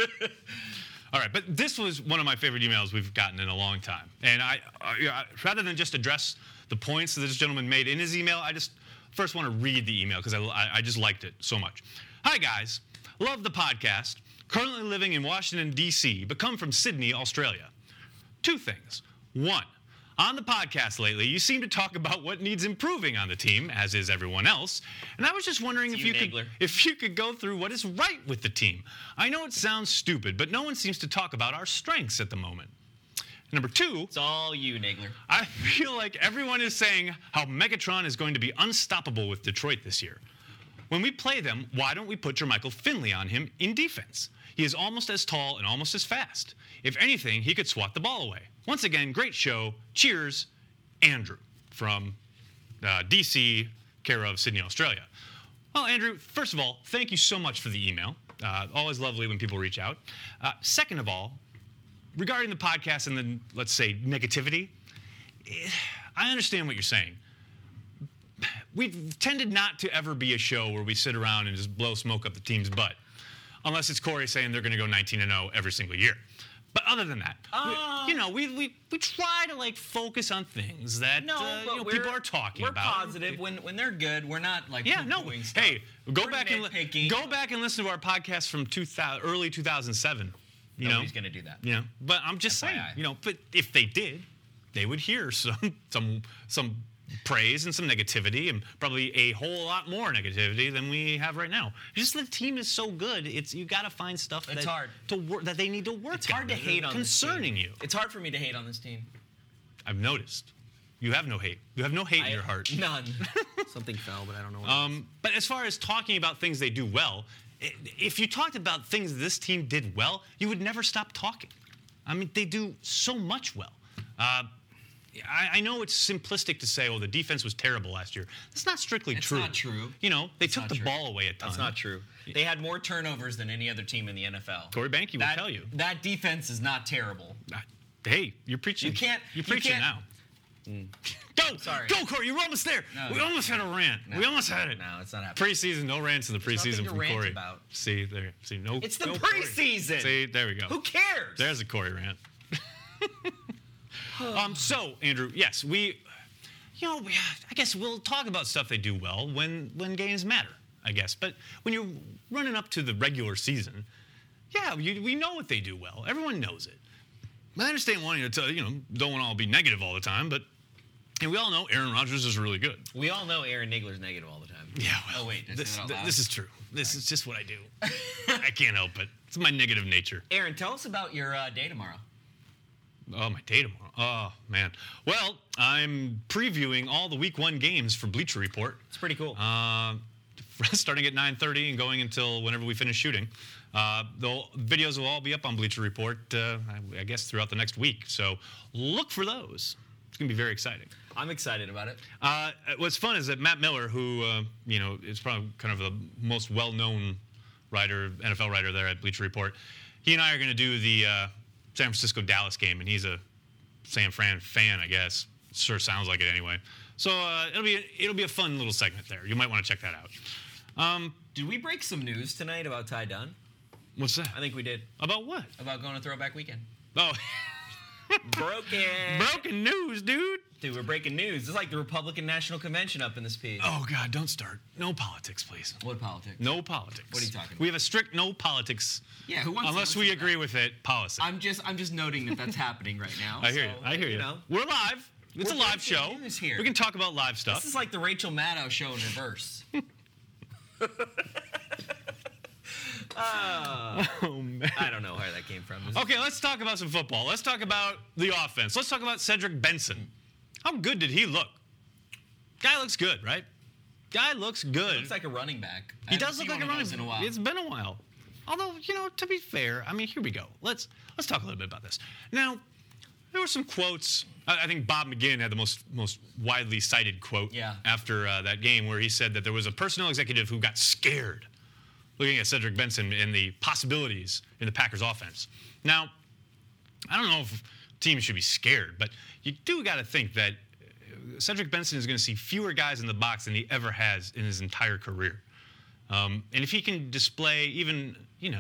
All right, but this was one of my favorite emails we've gotten in a long time. And I rather than just address the points that this gentleman made in his email, I just first want to read the email because I just liked it so much. Hi, guys. Love the podcast. Currently living in Washington, D.C., but come from Sydney, Australia. 2 things. 1, on the podcast lately, you seem to talk about what needs improving on the team, as is everyone else. And I was just wondering if you could go through what is right with the team. I know it sounds stupid, but no one seems to talk about our strengths at the moment. Number 2, it's all you, Nagler. I feel like everyone is saying how Megatron is going to be unstoppable with Detroit this year. When we play them, why don't we put Jermichael Finley on him in defense? He is almost as tall and almost as fast. If anything, he could swat the ball away. Once again, great show. Cheers, Andrew from D.C., care of Sydney, Australia. Well, Andrew, first of all, thank you so much for the email. Always lovely when people reach out. Second of all, regarding the podcast and the, let's say, negativity, I understand what you're saying. We've tended not to ever be a show where we sit around and just blow smoke up the team's butt, unless it's Corey saying they're going to go 19-0 every single year. But other than that, we try to like focus on things that people are talking about. We're positive when they're good. We're not like doing stuff. Hey, go back and listen to our podcast from early 2007. Nobody's going to do that. But I'm just saying, but if they did, they would hear some praise and some negativity, and probably a whole lot more negativity than we have right now. Just the team is so good, you got to find stuff that they need to work. It's hard to hate on concerning you. It's hard for me to hate on this team. I've noticed. You have no hate. You have no hate in your heart. None. Something fell, but I don't know what But as far as talking about things they do well, if you talked about things this team did well, you would never stop talking. I mean, they do so much well. I know it's simplistic to say, the defense was terrible last year. That's not strictly true. It's not true. They took the ball away a ton. That's not true. They had more turnovers than any other team in the NFL. Corey Banke will tell you. That defense is not terrible. Hey, you're preaching. You're preaching now. Go! Sorry. Go, Corey! You were almost there. We almost had a rant. We almost had it. No, it's not happening. Preseason, no rants in the preseason from rant Corey. About. See there. See no. It's the no preseason. Corey. See, there we go. Who cares? There's a Corey rant. So, Andrew, yes, I guess we'll talk about stuff they do well when games matter. I guess. But when you're running up to the regular season, yeah, we know what they do well. Everyone knows it. I understand wanting to tell, don't want to all be negative all the time, but we all know Aaron Rodgers is really good. We all know Aaron Nagler's negative all the time. Yeah, well, Oh, wait. Did I say that out loud? this is true. This is just what I do. I can't help it. It's my negative nature. Aaron, tell us about your day tomorrow. Oh, my day tomorrow. Oh, man. Well, I'm previewing all the Week 1 games for Bleacher Report. It's pretty cool. Starting at 9:30 and going until whenever we finish shooting. The videos will all be up on Bleacher Report, I guess, throughout the next week. So look for those. It's going to be very exciting. I'm excited about it. What's fun is that Matt Miller, who is probably kind of the most well-known NFL writer there at Bleacher Report, he and I are going to do the San Francisco-Dallas game, and he's a San Fran fan, I guess. Sure sounds like it anyway. So it'll be a fun little segment there. You might want to check that out. Did we break some news tonight about Ty Dunn? What's that? I think we did. About what? About going to Throwback Weekend. Oh, Broken news, dude. Dude, we're breaking news. This is like the Republican National Convention up in this piece. Oh, God, don't start. No politics, please. What politics? No politics. What are you talking about? We have a strict no politics, Yeah, who wants to unless listen we to agree that? with it, policy. I'm just noting that that's happening right now. I hear you. So, I hear you. know, We're live. It's We're a live breaking show. news here. We can talk about live stuff. this is like the Rachel Maddow show in reverse. Oh, man. I don't know where that came from. Okay, let's talk about some football. Let's talk about the offense. Let's talk about Cedric Benson. How good did he look? Guy looks good, right? Guy looks good. Looks like a running back. He does look like a running back. in a while. It's been a while. Although, to be fair, I mean, here we go. Let's talk a little bit about this. Now, there were some quotes. I think Bob McGinn had the most widely cited quote after that game, where he said that there was a personnel executive who got scared looking at Cedric Benson and the possibilities in the Packers offense. Now, I don't know if teams should be scared, but you do got to think that Cedric Benson is going to see fewer guys in the box than he ever has in his entire career. And if he can display even,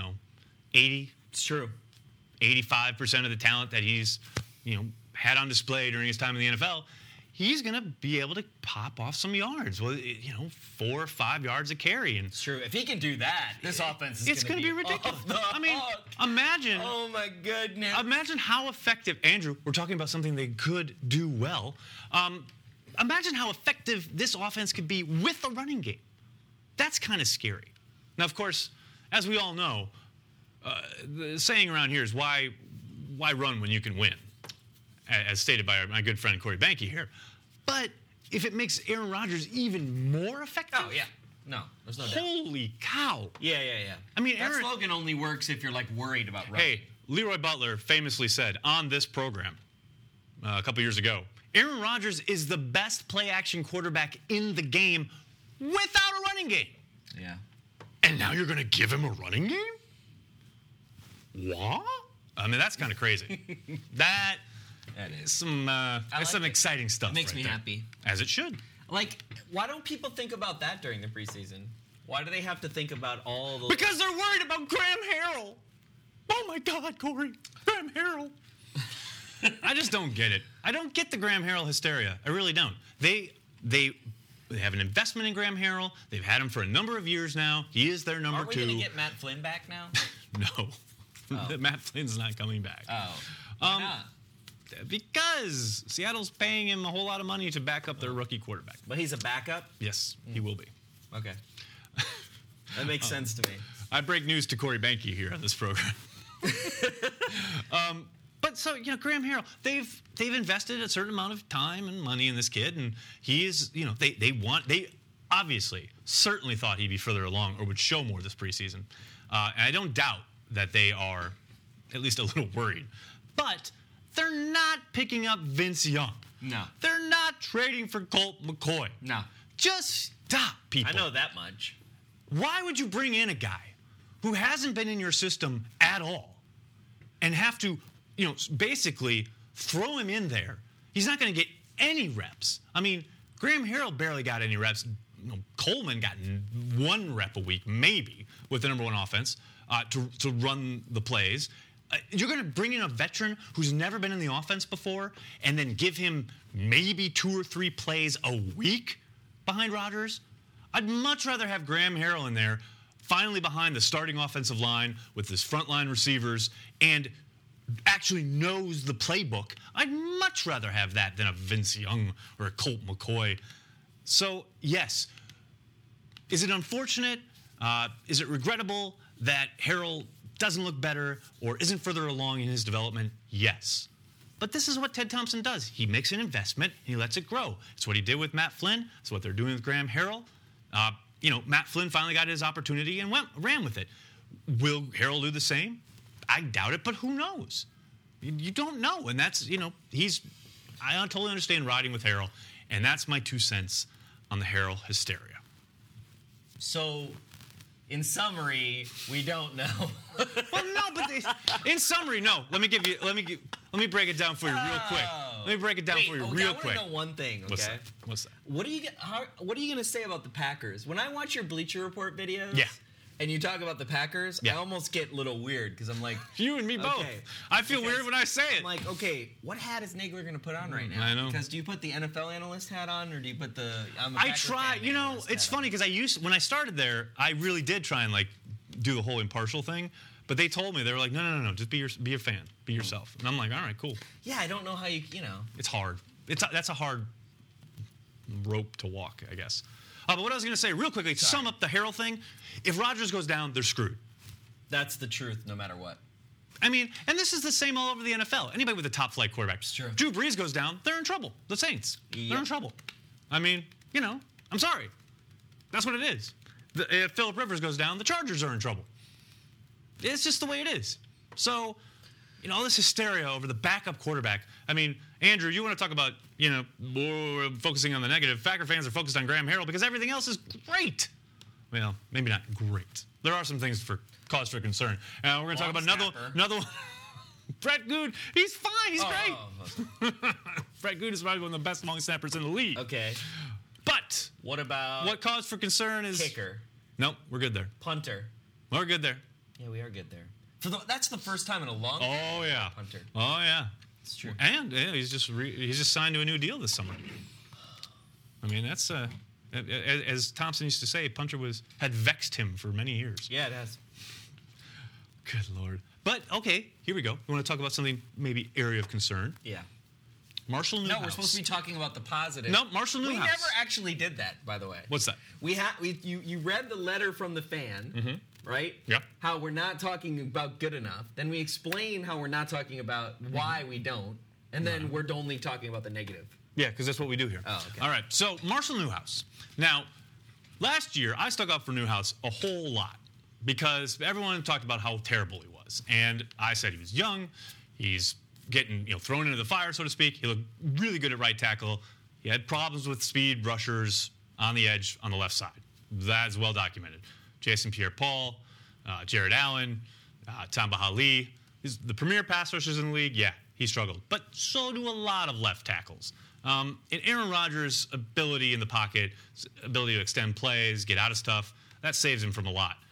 80, It's true. 85% of the talent that he's, had on display during his time in the NFL, he's going to be able to pop off some yards. Well, 4 or 5 yards a carry. And It's true. If he can do that, this offense is it's going to be ridiculous. off the I mean, hook. imagine. Oh my goodness. Imagine how effective, Andrew, we're talking about something they could do well. Imagine how effective this offense could be with a running game. That's kind of scary. Now, of course, as we all know, the saying around here is why run when you can win, as stated by my good friend Corey Banke here. But if it makes Aaron Rodgers even more effective, Oh, yeah. No, there's no doubt. holy cow. Yeah. I mean, That Aaron, slogan only works if you're, worried about running. hey, Leroy Butler famously said on this program a couple years ago, Aaron Rodgers is the best play-action quarterback in the game without a running game. Yeah. And now you're going to give him a running game? What? I mean, that's kind of crazy. That That is some it. exciting stuff. It makes right me there. happy. As it should. Why don't people think about that during the preseason? Why do they have to think about all the... Because they're worried about Graham Harrell. Oh my God, Corey. Graham Harrell. I just don't get it. I don't get the Graham Harrell hysteria. I really don't. They have an investment in Graham Harrell. They've had him for a number of years now. He is their number Are we 2. going to get Matt Flynn back now? No. Matt Flynn's not coming back. Oh. Why not? Because Seattle's paying him a whole lot of money to back up their rookie quarterback. But he's a backup? Yes, he will be. Okay. That makes sense to me. I break news to Corey Banke here on this program. But so, Graham Harrell, they've invested a certain amount of time and money in this kid, and he is, they obviously certainly thought he'd be further along or would show more this preseason. And I don't doubt that they are at least a little worried. But they're not picking up Vince Young. No. They're not trading for Colt McCoy. No. Just stop, people. I know that much. Why would you bring in a guy who hasn't been in your system at all and have to, basically throw him in there? He's not going to get any reps. I mean, Graham Harrell barely got any reps. Coleman got 1 rep a week, maybe, with the number 1 offense to run the plays. You're going to bring in a veteran who's never been in the offense before and then give him maybe 2 or 3 plays a week behind Rodgers? I'd much rather have Graham Harrell in there, finally behind the starting offensive line with his frontline receivers, and actually knows the playbook. I'd much rather have that than a Vince Young or a Colt McCoy. So, yes. Is it unfortunate? Is it regrettable that Harrell doesn't look better or isn't further along in his development? Yes. But this is what Ted Thompson does. He makes an investment and he lets it grow. It's what he did with Matt Flynn. It's what they're doing with Graham Harrell. Matt Flynn finally got his opportunity and ran with it. Will Harrell do the same? I doubt it, but who knows? You don't know, and that's, I totally understand riding with Harrell, and that's my 2 cents on the Harrell hysteria. So, in summary, we don't know. Well, no, but in summary, no. Let me break it down for you real quick. Let me break it down for you real quick. I want to know one thing, okay? What's that? What are you going to say about the Packers? When I watch your Bleacher Report videos, yeah, and you talk about the Packers, I almost get a little weird because I'm like, you and me both. I feel weird when I say it. I'm like, okay, what hat is Nagler going to put on right now? I know. Because do you put the NFL analyst hat on, or do you put the? I try. It's funny because when I started there, I really did try and do the whole impartial thing. But they told me, they were like, no, just be a fan, be yourself. And I'm like, all right, cool. Yeah, I don't know how you. It's hard. That's a hard rope to walk, I guess. But what I was going to say, real quickly, to sum up the Harrell thing, if Rodgers goes down, they're screwed. That's the truth, no matter what. I mean, and this is the same all over the NFL. Anybody with a top-flight quarterback. It's true. Drew Brees goes down, they're in trouble. The Saints, they're in trouble. I mean, I'm sorry. That's what it is. If Phillip Rivers goes down, the Chargers are in trouble. It's just the way it is. So, all this hysteria over the backup quarterback. I mean, Andrew, you want to talk about, more focusing on the negative. Packer fans are focused on Graham Harrell because everything else is great. Well, maybe not great. There are some things for cause for concern. We're going to talk about another one. Brett Good, he's fine. He's great. Brett Good is probably one of the best long snappers in the league. Okay. But what cause for concern is kicker? Nope, we're good there. Punter. We're good there. Yeah, we are good there. That's the first time in a long time. Oh yeah. Punter. Oh yeah. It's true. And he's just signed to a new deal this summer. I mean, that's as Thompson used to say, Punter had vexed him for many years. Yeah, it has. Good Lord. But okay, here we go. We want to talk about something maybe area of concern. Yeah. Marshall Newhouse. No, we're supposed to be talking about the positive. No, Marshall Newhouse. We never actually did that, by the way. What's that? You read the letter from the fan, right? Yeah. How we're not talking about good enough. Then we explain how we're not talking about why we don't, and then we're only talking about the negative. Yeah, because that's what we do here. Oh, okay. All right. So Marshall Newhouse. Now, last year I stuck up for Newhouse a whole lot because everyone talked about how terrible he was, and I said he was young. He's getting thrown into the fire, so to speak. He looked really good at right tackle. He had problems with speed rushers on the edge on the left side. That is well documented. Jason Pierre-Paul, Jared Allen, Tamba Hali. He's the premier pass rushers in the league. Yeah, he struggled. But so do a lot of left tackles. And Aaron Rodgers' ability in the pocket, ability to extend plays, get out of stuff, that saves him from a lot.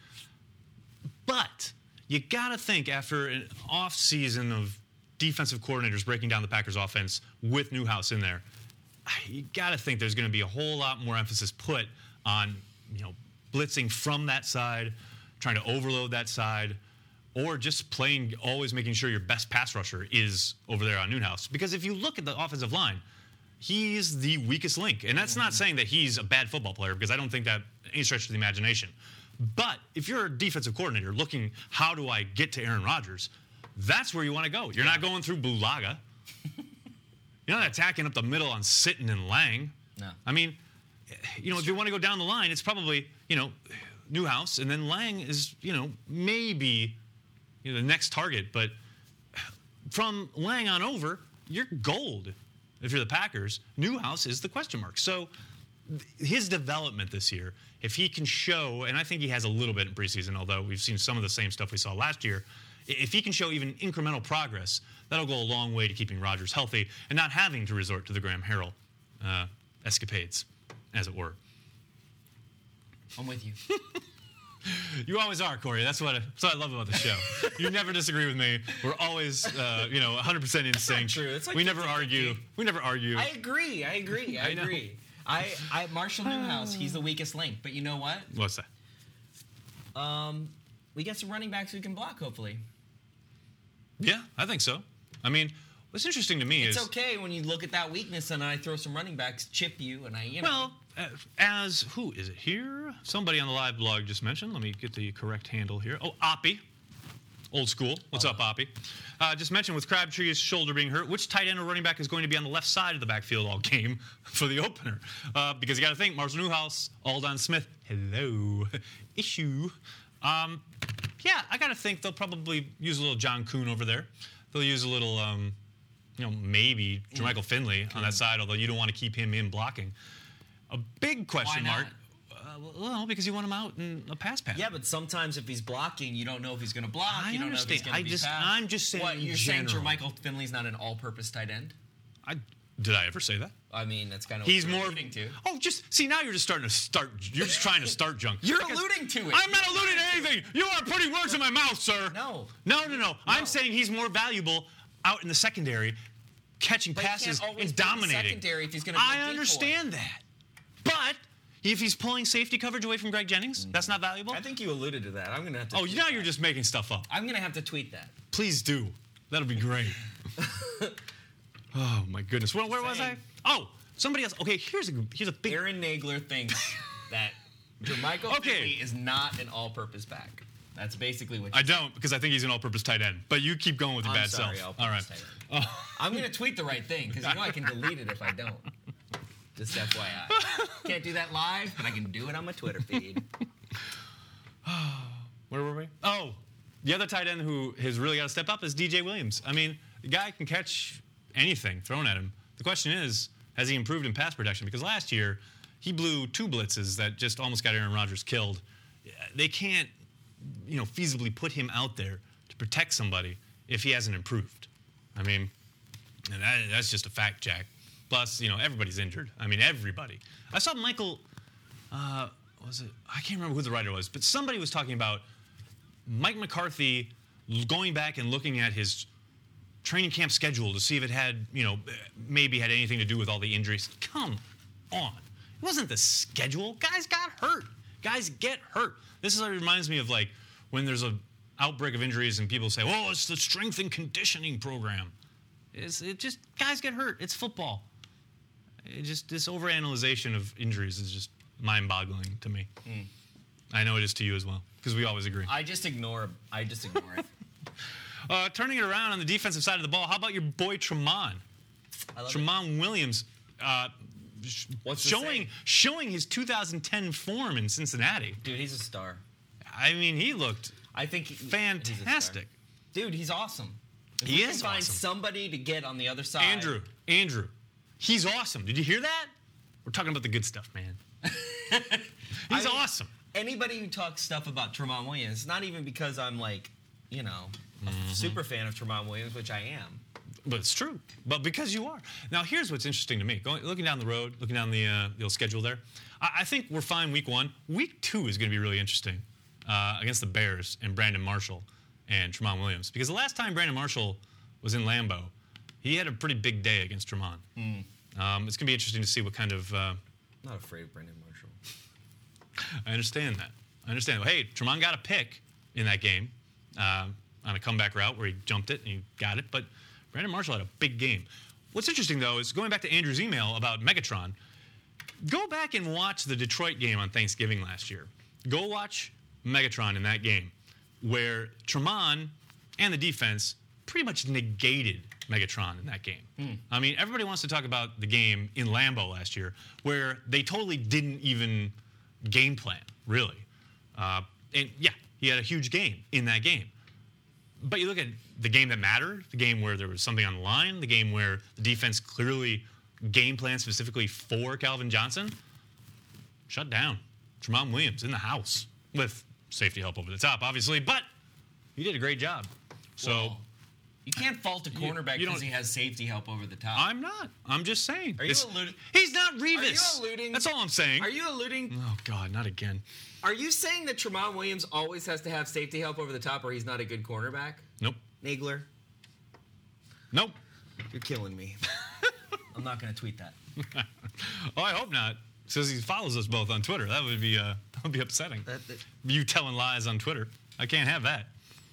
But you got to think after an off season of defensive coordinators breaking down the Packers offense with Newhouse in there, you got to think there's going to be a whole lot more emphasis put on, blitzing from that side, trying to overload that side, or just always making sure your best pass rusher is over there on Newhouse. Because if you look at the offensive line, he's the weakest link. And that's not saying that he's a bad football player, because I don't think that any stretch of the imagination. But if you're a defensive coordinator looking, how do I get to Aaron Rodgers, that's where you want to go. You're not going through Bulaga. You're not attacking up the middle on Sitton and Lang. No. I mean, if you want to go down the line, it's probably, Newhouse, and then Lang is, maybe the next target. But from Lang on over, you're gold if you're the Packers. Newhouse is the question mark. So his development this year, if he can show, and I think he has a little bit in preseason, although we've seen some of the same stuff we saw last year, if he can show even incremental progress, that'll go a long way to keeping Rodgers healthy and not having to resort to the Graham Harrell escapades, as it were. I'm with you. You always are, Corey. That's what I love about the show. You never disagree with me. We're always, 100% in sync. True. It's like we never 50-50. argue. We never argue. I agree. Marshall Newhouse, he's the weakest link. But you know what? What's that? We get some running backs who can block, hopefully. Yeah, I think so. I mean, what's interesting to me is... It's okay when you look at that weakness and I throw some running backs, chip you, and Well, as... Who is it here? Somebody on the live blog just mentioned. Let me get the correct handle here. Oh, Oppie. Old school. What's up, Oppie? Just mentioned with Crabtree's shoulder being hurt, which tight end or running back is going to be on the left side of the backfield all game for the opener? Because you got to think, Marshall Newhouse, Aldon Smith, hello, issue. Yeah, I got to think they'll probably use a little John Kuhn over there. They'll use a little, maybe Jermichael Finley on that side, although you don't want to keep him in blocking. A big question mark. Well, because you want him out in a pass pattern. Yeah, but sometimes if he's blocking, you don't know if he's going to block. I you don't understand. know if he's going to be passed. I'm just saying. What, you're saying Jermichael Finley's not an all-purpose tight end? Did I ever say that? I mean, that's kind of He's what you're more alluding to. Oh, just see now you're just starting to start. You're just trying to start junk. You're alluding to it. I'm not alluding to anything. You are putting words in my mouth, sir. No. I'm saying he's more valuable out in the secondary, catching But he passes can't always and be in the dominating. secondary if he's gonna be a I decoy. understand that, but if he's pulling safety coverage away from Greg Jennings, that's not valuable. I think you alluded to that. I'm going to have to. Oh, now you're just making stuff up. I'm going to have to tweet that. Please do. That'll be great. Oh my goodness. Well, where was I? Oh, somebody else. Okay, here's a big. Aaron Nagler thinks that Jermichael Finley is not an all-purpose back. That's basically what I don't, because I think he's an all-purpose tight end. But you keep going with your I'm bad sorry, self. all-purpose All right. tight end. I'm going to tweet the right thing because you know I can delete it if I don't. Just FYI. Can't do that live, but I can do it on my Twitter feed. Where were we? Oh, the other tight end who has really got to step up is DJ Williams. I mean, the guy can catch anything thrown at him. The question is, has he improved in pass protection? Because last year, he blew 2 blitzes that just almost got Aaron Rodgers killed. They can't, feasibly put him out there to protect somebody if he hasn't improved. I mean, and that's just a fact, Jack. Plus, everybody's injured. I mean, everybody. I saw Michael, was it? I can't remember who the writer was, but somebody was talking about Mike McCarthy going back and looking at his training camp schedule to see if it had, maybe had anything to do with all the injuries. Come on. It wasn't the schedule. Guys got hurt. Guys get hurt. This is what reminds me of, like, when there's an outbreak of injuries and people say, oh, it's the strength and conditioning program. Guys get hurt. It's football. This overanalyzation of injuries is just mind-boggling to me. I know it is to you as well, because we always agree. I just ignore it. Turning it around on the defensive side of the ball, how about your boy Tramon? Tramon Williams showing his 2010 form in Cincinnati. Dude, he's a star. I mean, he looked fantastic. Dude, he's awesome. He is find awesome. Somebody to get on the other side. Andrew. He's awesome. Did you hear that? We're talking about the good stuff, man. He's awesome. Anybody who talks stuff about Tramon Williams, not even because I'm like, a super fan of Tramon Williams, which I am. But it's true. But because you are. Now, here's what's interesting to me. Looking down the road, looking down the old schedule there, I think we're fine week 1. Week 2 is going to be really interesting against the Bears and Brandon Marshall and Tramon Williams. Because the last time Brandon Marshall was in Lambeau, he had a pretty big day against Tramon. It's going to be interesting to see what kind of... Not afraid of Brandon Marshall. I understand that. Well, hey, Tramon got a pick in that game on a comeback route where he jumped it and he got it. But Brandon Marshall had a big game. What's interesting, though, is going back to Andrew's email about Megatron, go back and watch the Detroit game on Thanksgiving last year. Go watch Megatron in that game where Tramon and the defense pretty much negated Megatron in that game. I mean, everybody wants to talk about the game in Lambeau last year where they totally didn't even game plan, really. And, yeah, he had a huge game in that game. But you look at the game that mattered, the game where there was something on the line, the game where the defense clearly game planned specifically for Calvin Johnson, shut down. Tramon Williams in the house with safety help over the top, obviously, but he did a great job. So... Well, you can't fault a cornerback because he has safety help over the top. I'm not. I'm just saying. Are you alluding? He's not Revis. Are you alluding? That's all I'm saying. Are you alluding? Oh, God, not again. Are you saying that Tramon Williams always has to have safety help over the top or he's not a good cornerback? Nope. Nagler? Nope. You're killing me. I'm not going to tweet that. Oh, I hope not. Says he follows us both on Twitter. That would be upsetting. You telling lies on Twitter. I can't have that.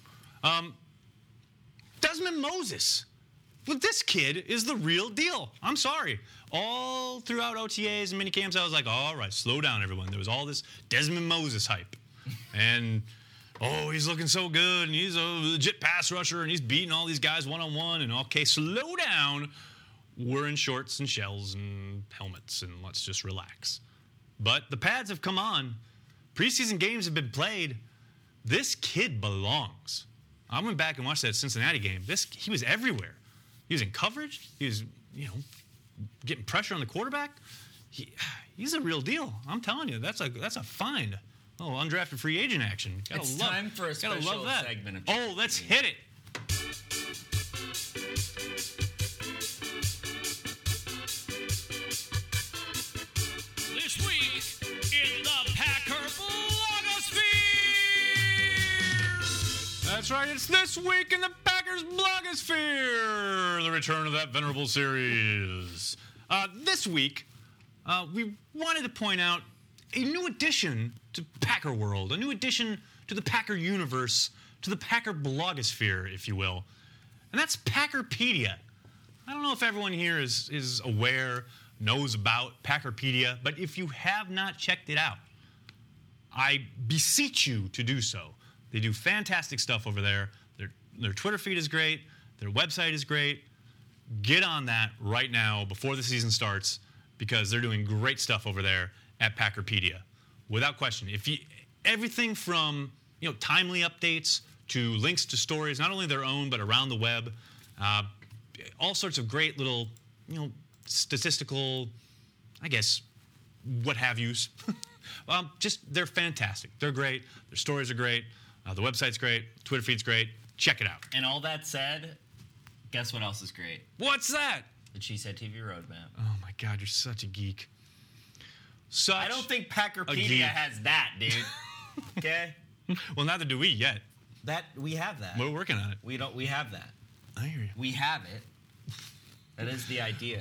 Desmond Moses. Well, this kid is the real deal. I'm sorry. All throughout OTAs and minicamps, I was like, all right, slow down, everyone. There was all this Desmond Moses hype. And, oh, he's looking so good, and he's a legit pass rusher, and he's beating all these guys one-on-one, and okay, slow down. We're in shorts and shells and helmets, and let's just relax. But the pads have come on. Preseason games have been played. This kid belongs. I went back and watched that Cincinnati game. He was everywhere. He was in coverage. He was, getting pressure on the quarterback. He's a real deal. I'm telling you, that's a find. Oh, undrafted free agent action. Time for a special segment of Oh, let's hit it. This week in the Packer blogosphere. That's right, it's this week in the Packers blogosphere. The return of that venerable series. This week, we wanted to point out a new addition to Packer World, a new addition to the Packer universe, to the Packer blogosphere, if you will. And that's Packerpedia. I don't know if everyone here is aware, knows about Packerpedia, but if you have not checked it out, I beseech you to do so. They do fantastic stuff over there. Their Twitter feed is great. Their website is great. Get on that right now before the season starts because they're doing great stuff over there at Packerpedia. Without question. Everything from timely updates to links to stories, not only their own but around the web, all sorts of great little statistical, I guess, what have yous. They're fantastic. They're great. Their stories are great. The website's great. Twitter feed's great. Check it out. And all that said, guess what else is great? What's that? The She Said TV roadmap. Oh my God, you're such a geek. I don't think Packerpedia has that, dude. Okay? Well, neither do we yet. We have that. We're working on it. We have that. I hear you. We have it. That is the idea.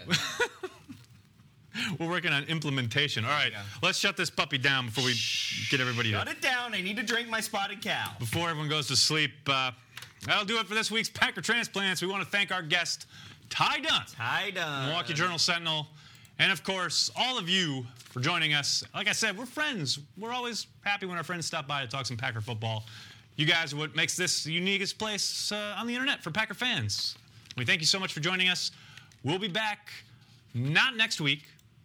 We're working on implementation. All right, let's shut this puppy down before we get everybody. Shut it down. I need to drink my spotted cow. Before everyone goes to sleep, that'll do it for this week's Packer Transplants. We want to thank our guest, Ty Dunn. Ty Dunn. Milwaukee Journal Sentinel. And, of course, all of you for joining us. Like I said, we're friends. We're always happy when our friends stop by to talk some Packer football. You guys are what makes this the uniquest place on the internet for Packer fans. We thank you so much for joining us. We'll be back not next week,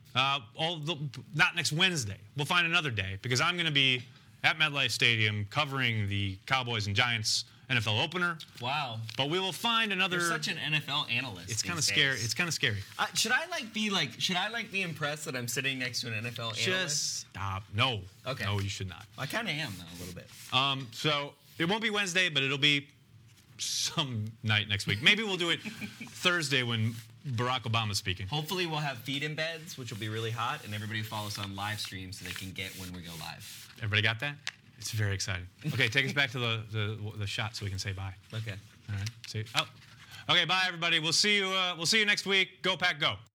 not next Wednesday. We'll find another day because I'm going to be at MetLife Stadium covering the Cowboys and Giants NFL opener. Wow. But we will find another. You're such an NFL analyst. It's kind of scary. It's kind of scary. Should I be impressed that I'm sitting next to an NFL analyst? Just stop. No. Okay. No, you should not. I kind of am though a little bit. So it won't be Wednesday, but it'll be some night next week. Maybe we'll do it Thursday when Barack Obama's speaking. Hopefully we'll have feed embeds, which will be really hot, and everybody will follow us on live stream so they can get when we go live. Everybody got that? It's very exciting. Okay, take us back to the shot so we can say bye. Okay. All right. Okay, bye everybody. We'll see you next week. Go Pack, go.